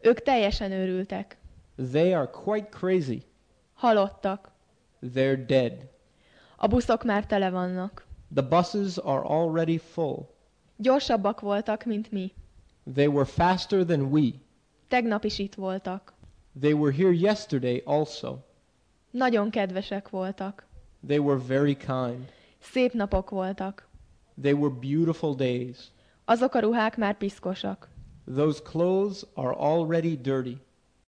Ők teljesen őrültek. They are quite crazy. Halottak. They're dead. A buszok már tele vannak. The buses are already full. Gyorsabbak voltak, mint mi. They were faster than we. Tegnap is itt voltak. They were here yesterday also. Nagyon kedvesek voltak. They were very kind. Szép napok voltak. They were beautiful days. Azok a ruhák már piszkosak. Those clothes are already dirty.